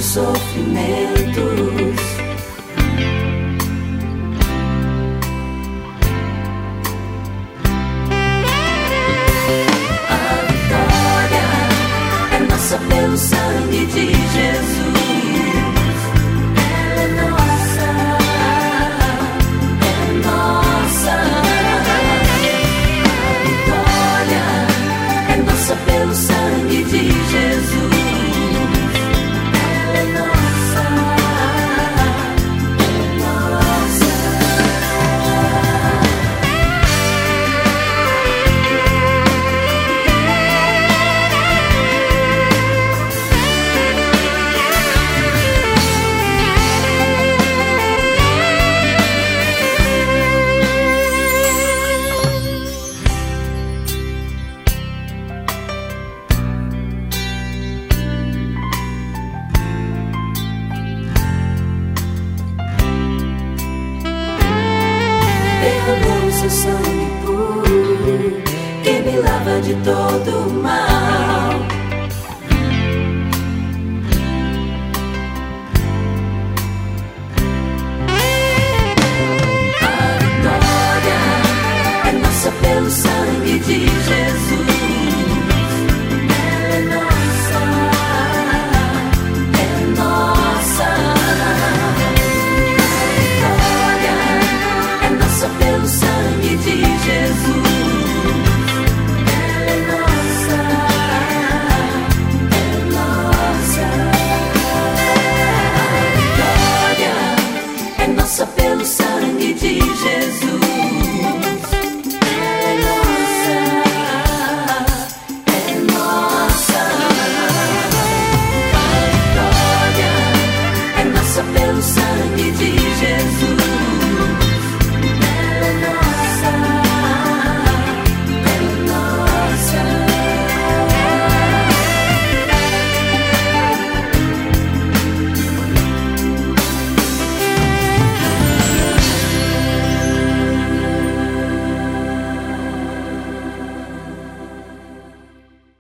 sofrimentos. A vitória é nossa pelo sangue de Jesus. Ela é nossa, é nossa. A vitória é nossa pelo sangue de Jesus. Derramou seu sangue puro, que me lava de todo o mal.